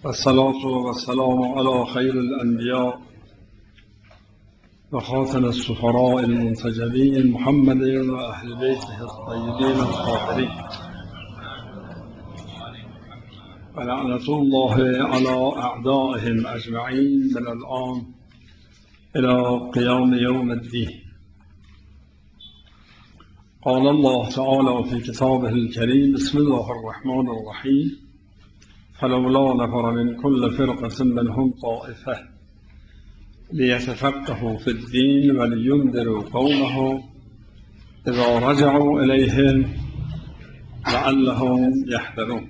والصلاة والسلام على خير الأنبياء وخاتم السفراء المنتجبين محمد وأهل بيته الطيبين الطاهرين، ولعنة الله على أعدائهم أجمعين من الآن إلى قيام يوم الدين. قال الله تعالى في كتابه الكريم: بسم الله الرحمن الرحيم. فلولا نفر من كل فرقة منهم طائفة ليتفقهوا في الدين ولينذروا قومهم إذا رجعوا إليهم لعلهم يحذرون.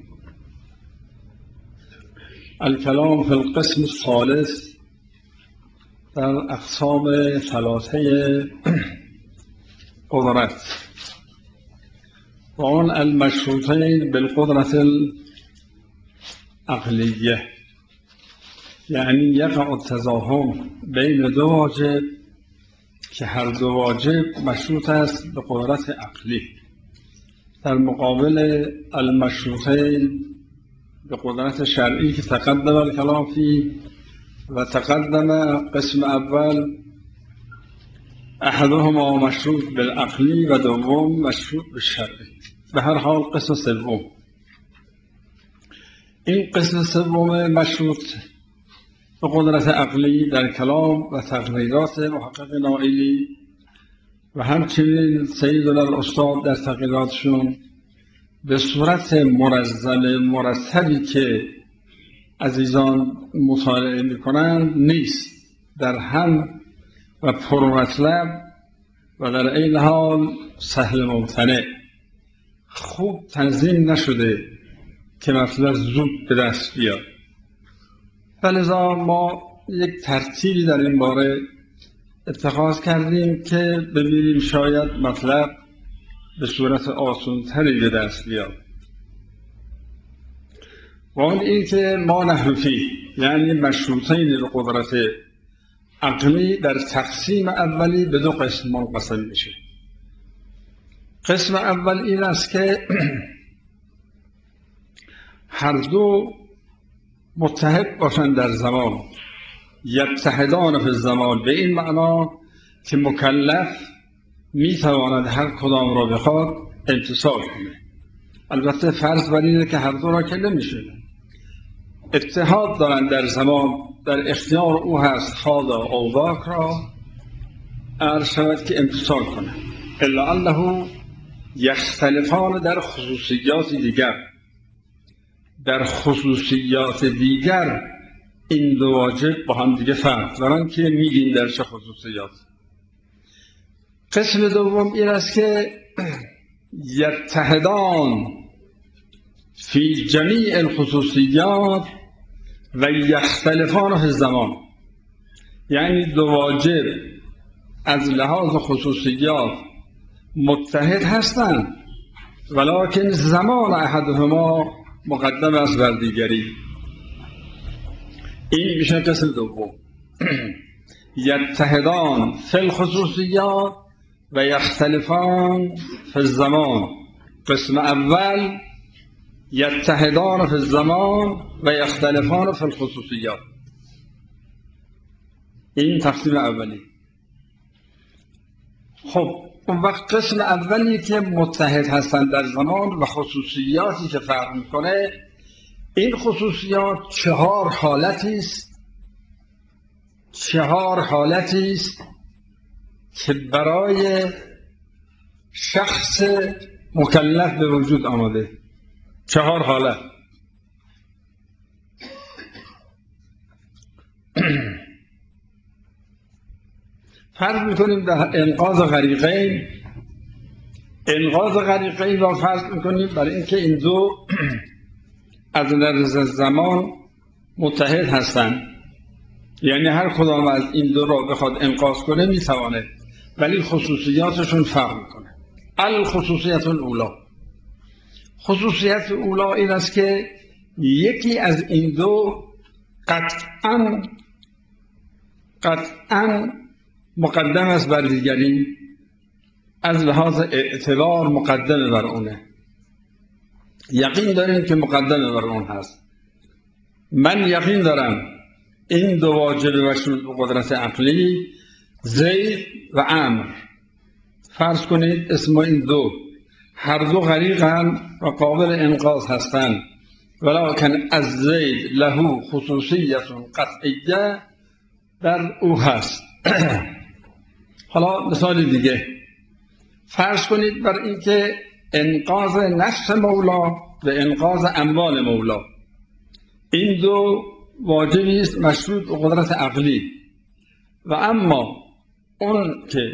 الكلام في القسم الثالث در أقسام ثلاثه قدرت، وآن المشروطين بالقدرة العقلية، یعنی یقع التزاحم بین دو واجب که هر دو واجب مشروط است به قدرت عقلی، در مقابل المشروطین به قدرت شرعی که تقدم الکلام فيه و تقدم قسم اول احدهما مشروط بالعقلی و دوم مشروط بالشرعی. به هر حال قسم سوم، این قسم سوم مشروط به قدرت عقلی در کلام و تقریرات محقق نائلی و همچنین سیدنا الاستاد در تقریراتشون به صورت منظم مرتبی که عزیزان مطالعه میکنند نیست، در هم و پرمطلب و در این حال سهل ممتنع، خوب تنظیم نشده که مطلب زود به دست بیاد. فلذا ما یک ترتیبی در این باره اتخاذ کردیم که ببینیم شاید مطلب به صورت آسان‌تری به دست بیاد. و اون این که ما نحن فیه، یعنی مشروطین به قدرت عقلی در تقسیم اولی به دو قسم منقسم میشه. قسم اول این است که هر دو متحد باشند در زمان، یتحدان فی الزمان، به این معنا که مکلف میتواند هر کدام را بخواد امتثال کنه. البته فرض بر اینه که هر دو را که نمیشه، اتحاد دارند در زمان، در اختیار او هست هذا او ذاک را عرض شود که امتثال کنه، الا انه یختلفان در خصوصیات دیگر. در خصوصیات دیگر این دو واجب با هم دیگه فرق دارن که میگیم در چه خصوصیات. قسم دوم این است که یتحدان فی جمیع الخصوصیات و یختلفان فی الزمان، یعنی دو واجب از لحاظ خصوصیات متحد هستند ولکن زمان احدهما مقدم است بر دیگری. این میشه قسم دوم. یتحدان فی الخصوصیات و یختلفان فی الزمان. قسم اول یتحدان فی الزمان و یختلفان فی الخصوصیات. این تقسیم اولی. خب اون وقت قسم اولی که متحد هستند در زمان و خصوصیاتی که فرق میکنه، این خصوصیات چهار حالتی است که برای شخص مکلف به وجود آمده. چهار حالت. فرض میکنیم در انقاذ غریقین را فرض میکنیم برای اینکه این دو از نظر زمان متحد هستند، یعنی هر کدام از این دو را بخواد انقاذ کنه میتوانه، ولی خصوصیاتشون فرق میکنه. الخصوصیت الاولی، خصوصیت اولا این است که یکی از این دو قطعاً مقدم است بر دیگری، از لحاظ اعتبار مقدم بر اونه، یقین داریم که مقدم بر اون هست. من یقین دارم این دو واجب مشروط به قدرت عقلی، زید و عمرو، فرض کنید اسم این دو هر دو غریقن و قابل انقاذ هستند، ولکن از زید له خصوصیت قطعیه در او هست. حالا مثال دیگه فرض کنید بر اینکه انقاذ نفس مولا و انقاذ اموال مولا، این دو واجبی است مشروط به قدرت عقلی، و اما اون که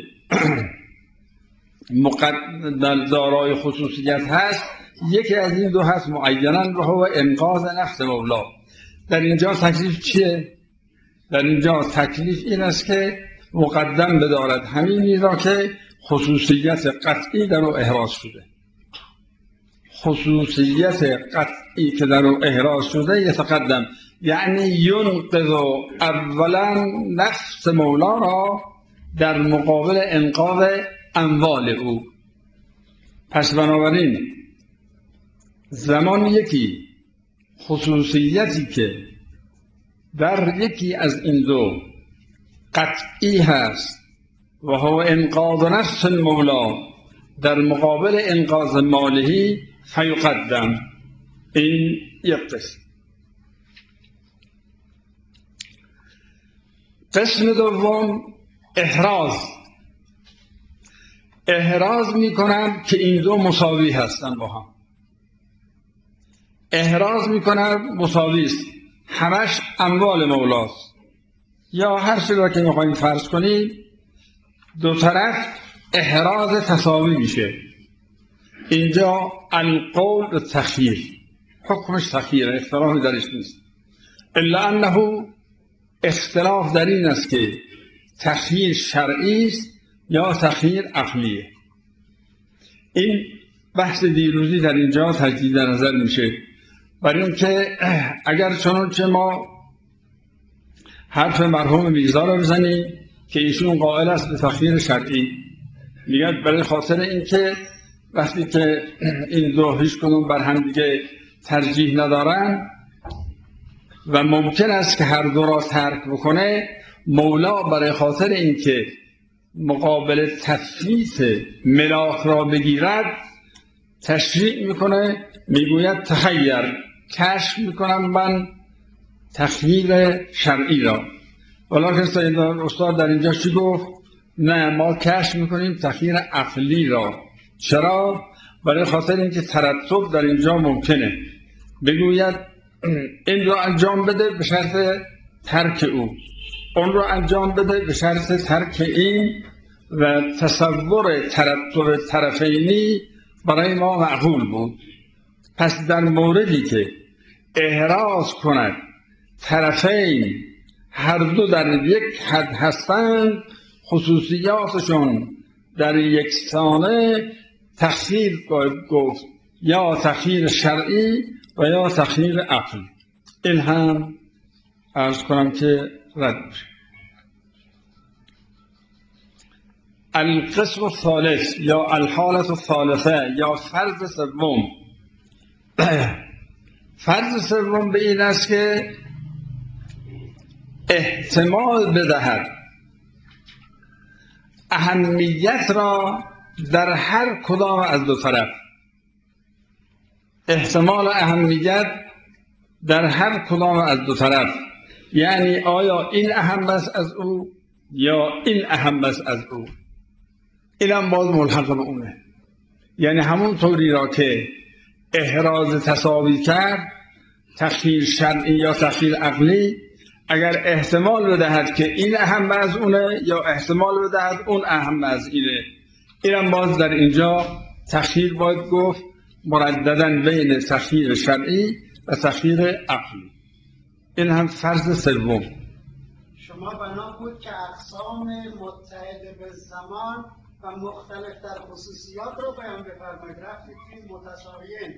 دارای خصوصیت هست یکی از این دو هست معینا، و هو انقاذ نفس مولا. در اینجا تکلیف چیه؟ در اینجا تکلیف این است که مقدم بدارد همینی را که خصوصیت قطعی در او احراز شده. خصوصیت قطعی که در او احراز شده یتقدم، یعنی ینقذ اولا نفس مولا را در مقابل انقاذ اموال او. پس بنابراین زمان یکی خصوصیتی که در یکی از این دو قطعی هست و هو انقاذ نفس مولا در مقابل انقاذ مالهی فیقدم. این یک قسم. قسم دوم احراز می کنم که این دو مساوی هستند با هم. احراز می کنم مساوی است، همش اموال مولاست، یا هر چیزی را که میخوایم فرض کنیم دو طرف احراز تساوی میشه. اینجا القول و تخییر، حکمش تخییره، اختلافی درش نیست، الا انه اختلاف در این است که تخییر شرعی است یا تخییر عقلیه. این بحث دیروزی در اینجا تجدید نظر میشه، برای اینکه اگر چنانچه ما حرف مرحوم میرزا را بزنیم که ایشون قائل است به تخییر شرعی، میگن برای خاطر اینکه وقتی که این دو هیچ کدوم بر هم دیگه ترجیح ندارن و ممکن است که هر دو را ترک بکنه، مولا برای خاطر اینکه مقابل تثبیت ملاک را بگیرد تشریع میکنه، میگوید تخیر، کشف میکنم من تخییر شرعی را. ولیکن سید استاد در اینجا چی گفت؟ نه، ما کشف میکنیم تخییر عقلی را. چرا؟ برای خاطر اینکه ترتب در اینجا ممکنه. بگوید این را انجام بده به شرط ترک او، اون را انجام بده به شرط ترک این، و تصور ترتب طرفینی برای ما معقول بود. پس در موردی که احراز کند طرفین هر دو در یک حد هستند، خصوصیاتشون در یکسانه، تخییر گفت، یا تخییر شرعی و یا تخییر عقلی. این هم عرض کنم که رد میشه. القسم الثالث یا الحالة الثالثه یا فرض سوم. فرض سوم به این است که احتمال بدهد اهمیت را در هر کدام از دو طرف. احتمال اهمیت در هر کدام از دو طرف، یعنی آیا این اهم است از او یا این اهم است از او. این هم باز ملحق به اونه، یعنی همون طوری را که احراز تساوی کرد، تخییر شرعی یا تخییر عقلی، اگر احتمال بدهد که این اهم از اونه یا احتمال بدهد اون اهم از اینه، این هم باز در اینجا تخییر باید گفت مرددن بین تخییر شرعی و تخییر عقلی. این هم فرض سوم. شما بنا بود که اقسام متحد به زمان و مختلف در خصوصیات رو بیان بفرمایید، رفتید توی متساویین.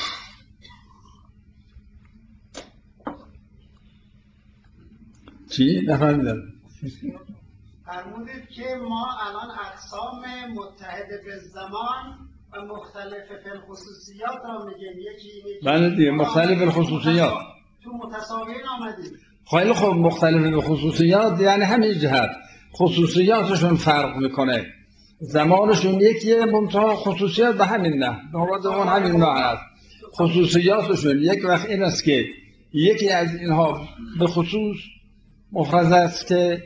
چی؟ نفهمیدم. فرمودید که ما الان اقسام متحد به زمان و مختلف فی الخصوصیات رو میگیم. یکی بله دیگه، مختلف الخصوصیات. تو متساویین آمدیم. خیلی خوب، مختلف به خصوصیات یعنی همین جهت خصوصیاتشون فرق میکنه، زمانشون یکیه، منتها خصوصیات به همین نه، نوبت اون همین نه هست. خصوصیاتشون یک وقت این است که یکی از اینها به خصوص مفرد است که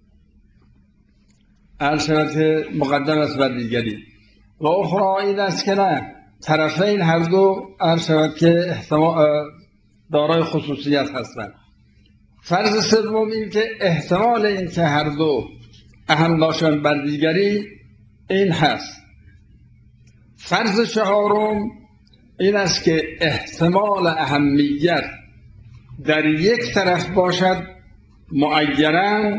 عرض شود که مقدم است بر دیگری، و اخرى این است که نه، طرفین هر دو عرض شود که دارای خصوصیت هستند. فرض سوم این که احتمال این که هر دو اهم باشند بر دیگری این هست. فرض چهارم این است که احتمال اهمیت در یک طرف باشد معینا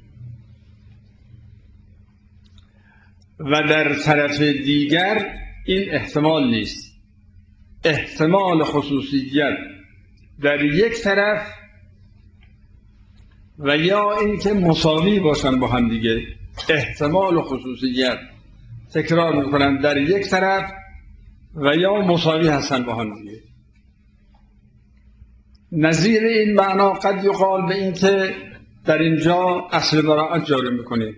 و در طرف دیگر این احتمال نیست. احتمال خصوصیت در یک طرف و یا اینکه مساوی باشن با هم دیگه. احتمال خصوصیت، تکرار میکنم، در یک طرف و یا مساوی هستن با هم دیگه. نظیر این معنا قد یقال به این که در اینجا اصل براعت جاری میکنیم،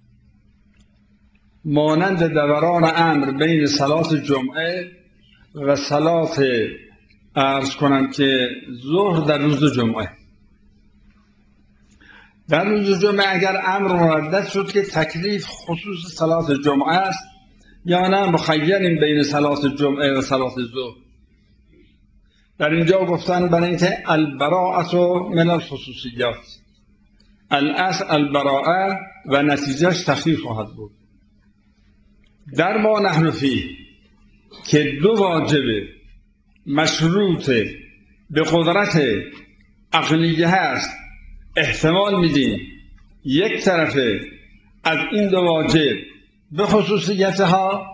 مانند دوران امر بین صلات جمعه و صلات عرض کنم که ظهر در روز جمعه. در روز جمعه اگر امر مردد شد که تکلیف خصوص صلات جمعه است یا نه مخیریم بین صلات جمعه و صلات ظهر، در اینجا گفتن برای اینکه البراءت من الخصوصیات، الاصل البراءه و نتیجهش تخفیف خواهد بود. در ما نحن فیه که دو واجب مشروط به قدرت عقلیه هست، احتمال میدیم یک طرفه از این دو واجب به خصوصیتها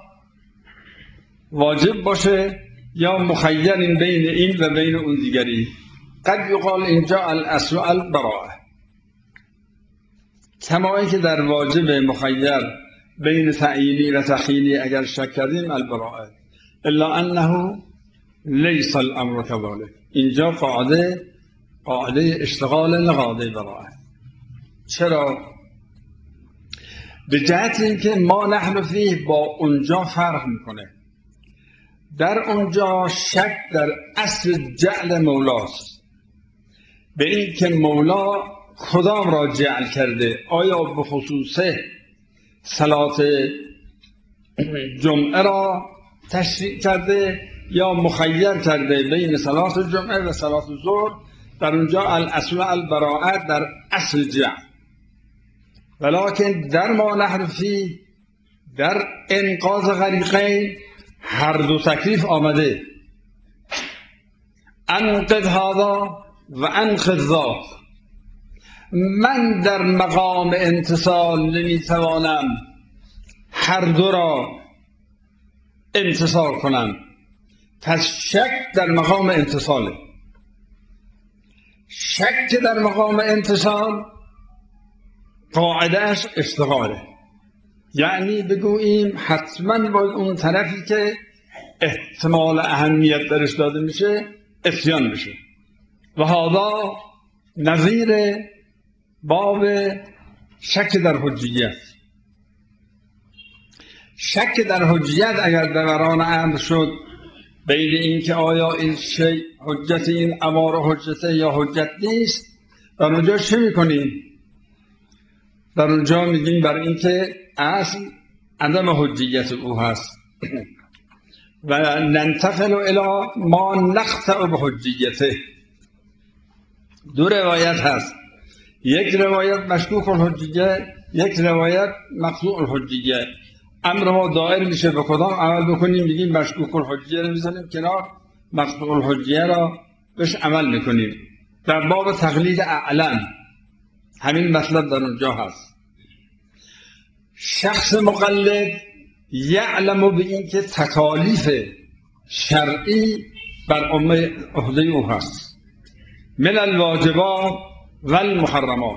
واجب باشه یا مخیر بین این و بین اون دیگری. قد یقال اینجا الاصل البراءه، کما که در واجب مخیر بین تعیینی و تخییلی اگر شک کردیم البراءه، الا انه لیس الامر كذلك. اینجا قاعده اشتغال نقاضی براءه. چرا؟ به جهت اینکه ما نحن فیه با اونجا فرق میکنه. در اونجا شک در اصل جعل مولاست، به این که مولا کدام را جعل کرده، آیا به خصوص صلات جمعه را تشریع کرده یا مخیر کرده بین صلات جمعه و صلات ظهر. در اونجا الاصل البراءه در اصل جعل، ولکن در ما نحن فیه در انقاذ غریقین هر دو تکلیف آمده، انقذ هذا و انقذ ذاک. من در مقام انتصال نمیتوانم هر دو را انتصال کنم، پس شک در مقام انتصاله. شک در مقام انتصال قاعدهش اشتغاله، یعنی بگوییم حتما باید اون طرفی که احتمال اهمیت درش داده میشه اتیان بشه. و هذا نظیر باب شک در حجیت. شک در حجیت اگر دوران امر شد بین این که آیا این شیء حجت، این امر حجته یا حجت نیست، در اونجا چه میکنیم؟ در اونجا میگیم بر این که اصل عدم حجیت او هست و ننتقل الی ما نقطع بحجیته. دو روایت هست، یک روایت مشکوک الحجیه، یک روایت مقطوع الحجیه. امر ما دائر میشه به کدام عمل بکنیم، میگیم مشکوک الحجیه رو میذاریم کنار، مقطوع الحجیه را بهش عمل میکنیم. در باب تقلید اعلم همین مطلب در اونجا هست. شخص مقلد یعلم به این که تکالیف شرعی بر عهده او هست، من الواجبات و المحرمات،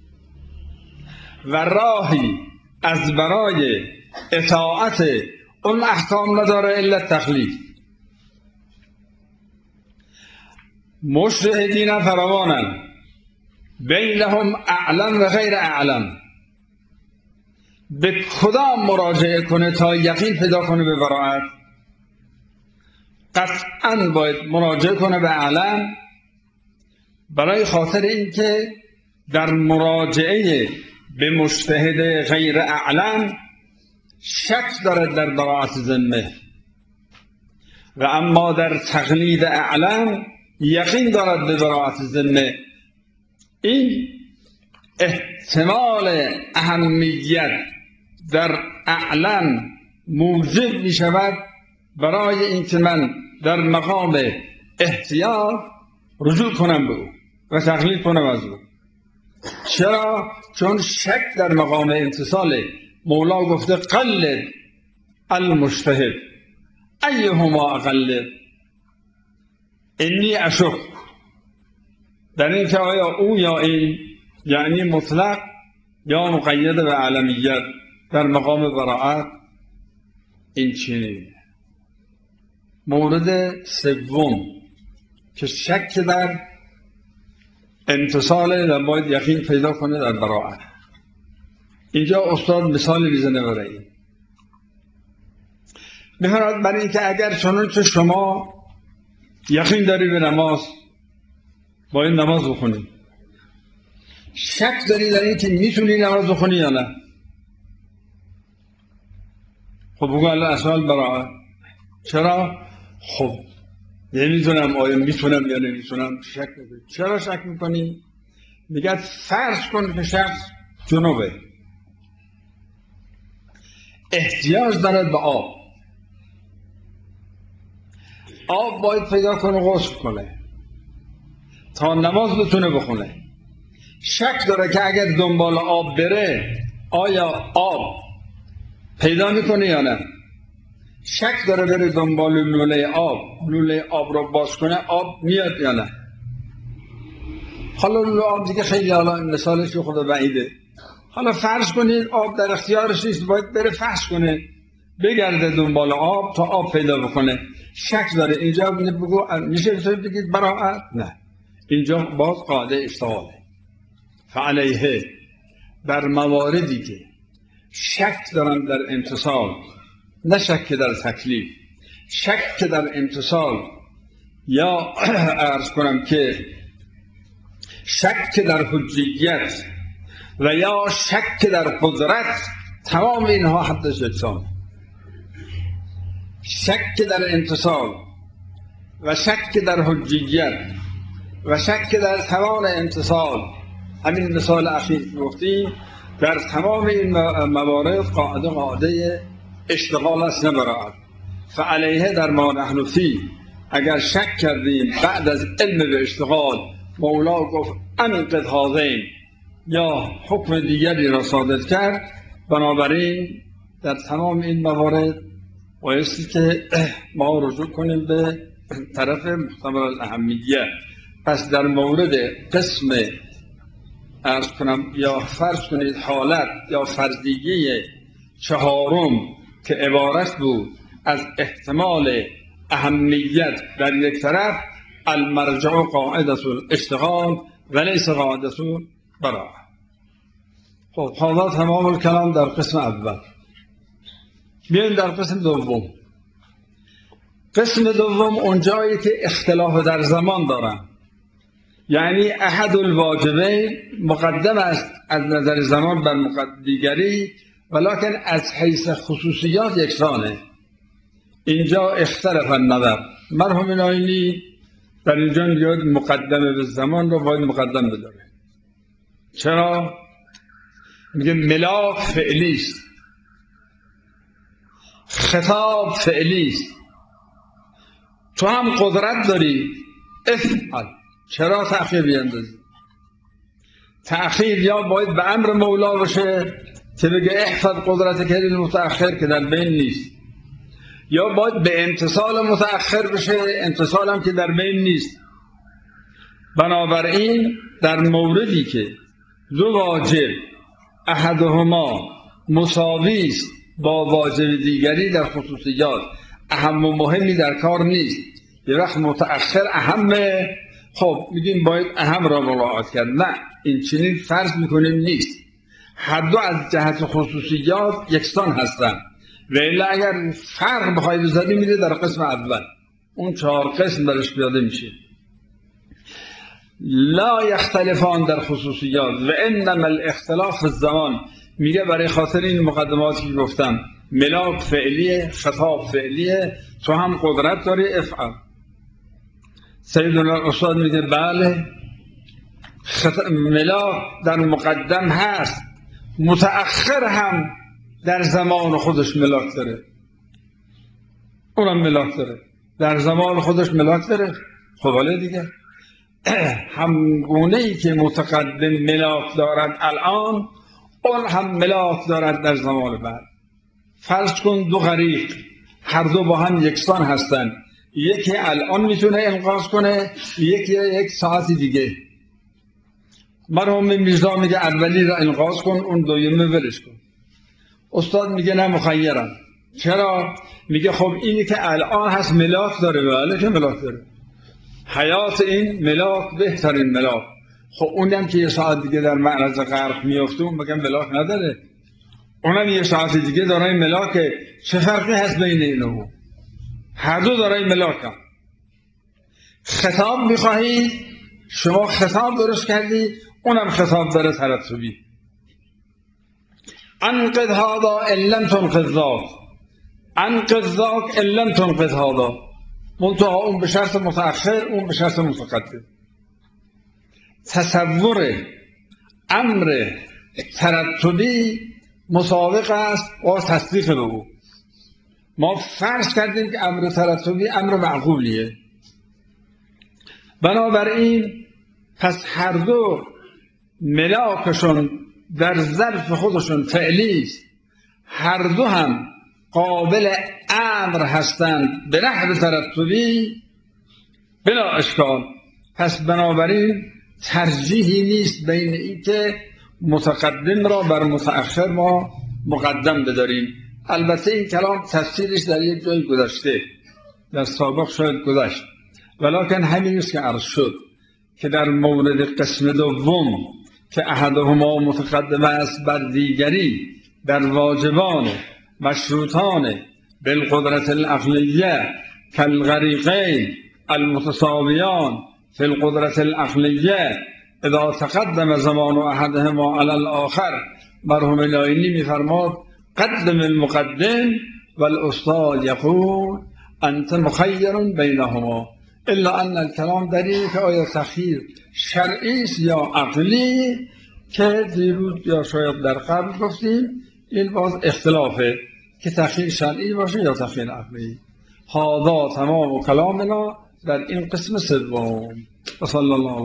و راهی از برای اطاعت اون احکام نداره الا تکلیف. مجتهدین فراوانند، بینهم اعلم و غیر اعلم. به کدام مراجعه کنه تا یقین پیدا کنه به براءت؟ قطعا باید مراجعه کنه به اعلم، برای خاطر اینکه در مراجعه به مجتهد غیر اعلم شک دارد در براءت ذمه، و اما در تقلید اعلم یقین دارد به براءت ذمه. این احتمال اهمیت در اعلم موجب می شود برای اینکه من در مقام احتیاط رجوع کنم به او و تقلید کنم از او. چرا؟ چون شک در مقام امتصال. مولا گفته قلد المجتهد ایهما اقلد، انی اشک. در این که آیا او یا این، یعنی مطلق یا مقید به علمیت در مقام براءت. این چنین مورد سوم که شک در امتصال و باید یقین پیدا کنه در براءت. اینجا استاد مثال میزنه برای این. می‌فرماید برای اینکه اگر چنانچه شما یقین داری به نماز، باید نماز بخونی، شک داری در اینکه میتونی نماز بخونی یا نه، خب بگو الله اسال براءت. چرا؟ خب نمیدونم آیا میتونم یا نمیتونم، شک میکنی. چرا شک میکنی؟ میگه فرض کن که شخص جنوبه، احتیاج دارد به آب باید پیدا کنه غسل کنه تا نماز بتونه بخونه. شک داره که اگر دنبال آب بره آیا آب پیدا میکنه یا نه. شک داره بره دنبال لوله آب رو باز کنه آب میاد یا نه. حالا لوله آب دیگه خیلی حالا مثالش خدا بعیده. حالا فرض کنید آب در اختیارش نیست، باید بره فرض کنه بگرده دنبال آب تا آب پیدا بکنه. شک داره. اینجا بگو میشه بگید براءت؟ نه، اینجا باز قاعده اشتغاله. فعلیه در مواردی که شک دارن در امتصال، نه شک در تکلیف، شک در امتصال یا عرض کنم که شک در حجیت و یا شک در قدرت، تمام اینها حدش یکسان. شک در امتصال و شک در حجیت و شک در توان امتصال، همین مثال اخیر گفتیم، در تمام این موارد قاعده اشتغال است، نه براءت. فعلیه در ما نحن فی، اگر شک کردیم بعد از علم به اشتغال، مولا گفت انقض هذین یا حکم دیگری را صادر کرد. بنابراین در تمام این موارد بایستی که ما رجوع کنیم به طرف محتمل الاهمیت. پس در مورد قسم عرض کنم یا فرض کنید حالت یا فرضیه چهارم که عبارت بود از احتمال اهمیت در یک طرف، المرجع قاعده الاشتغال و لیس قاعده براءت. خب حالا تمام الکلام در قسم اول. بیایم در قسم دوم. قسم دوم اونجایی که اختلاف در زمان دارن، یعنی احد الواجبین مقدم است از نظر زمان بر دیگری، ولکن از حیث خصوصیات یکسانه. اینجا اختلاف النظر. مرحوم ناینی در اینجا میگه مقدمه به زمان رو باید مقدم بداره. چرا؟ میگه ملاک فعلیست، خطاب فعلیست، تو هم قدرت داری افعل. چرا تأخیر بیندازی؟ تأخیر یا باید به امر مولا باشه که بگه احفظ قدرت که متأخر که در بین نیست، یا باید به امتصال متأخر بشه، امتصال هم که در بین نیست. بنابراین در موردی که دو واجب احدهما مساوی است با واجب دیگری در خصوصیات، اهم و مهمی در کار نیست، یه وقت متأخر اهمه خب میگیم باید اهم را مراعات کرد. نه، این چنین فرض میکنیم نیست. هر دو از جهت خصوصیات یکسان هستند. ولی اگر فرق بخواهی بزنی میره در قسم اول، اون 4 قسم درش پیاده میشه. لا یختلفان در خصوصیات و انما الاختلاف فی الزمان. میگه برای خاطر این مقدماتی که گفتم، ملاک فعلیه، خطاب فعلیه، تو هم قدرت داری افعل. سیدنا استاد میگه بله ملاک در مقدم هست، متأخر هم در زمان خودش ملاک داره، اونم ملاک داره، در زمان خودش ملاک داره. خب حالا دیگه همگونه ای که متقدم ملاک دارد الان، اون هم ملاک دارد در زمان بعد. فرض کن 2 غریق هر دو با هم یکسان هستن، یکی الان میتونه انقاذ کنه، یکی 1 ساعت دیگه. مرحوم میرزا میگه اولی را انقاذ کن، اون دویمه ولش کن. استاد میگه نه، مخیرم. چرا؟ میگه خب اینی که الان هست ملاک داره. بله که ملاک داره، حیات این ملاک بهترین ملاک. خب اونم که 1 ساعت دیگه در معرض غرق میفته، اون بگم ملاک نداره، اونم 1 ساعت دیگه دارای ملاکه. چه فرقی هست بین اینو؟ هر دو دارای ملاک هم. خطاب میخواهید شما، خطاب درست کردی، اونم خطاب داره ترتبی. انقذ هذا ان لم تنقذ ذاک، انقذ ذاک ان لم تنقذ هذا. منتها اون به شرط متأخر، اون به شرط متقدم. تصور امر ترتبی مسابق است با تصدیق به او. ما فرض کردیم که امر ترتبی امر معقولیه، بنابراین پس هر دو ملاکشون در ظرف خودشون فعلی است، هر دو هم قابل امر هستند به نحو ترتبی بلا اشکال. پس بنابراین ترجیحی نیست بین این که متقدم را بر متأخر ما مقدم بداریم. البته این کلام تفسیرش در یک جای گذشته، در سابق شاید گذشت، ولکن همین است که عرض شد که در مورد قسم دوم که احدهما متقدم است بر دیگری در واجبان مشروطان بالقدرت العقلیه کالغریقین المتساویان فی القدرت العقلیه اذا تقدم زمان احدهما علی الاخر. مرحوم لاینی میفرماد قدم المقدم والاستاد یقول انت مخیر بینهما، الا ان الکلام در اینه که آیا تخییر شرعی است یا عقلی، که دیروز یا شاید در قبل گفتیم این باز اختلافه که تخییر شرعی باشه یا تخییر عقلی. هذا تمام کلامنا در این قسم سوم. و صلی الله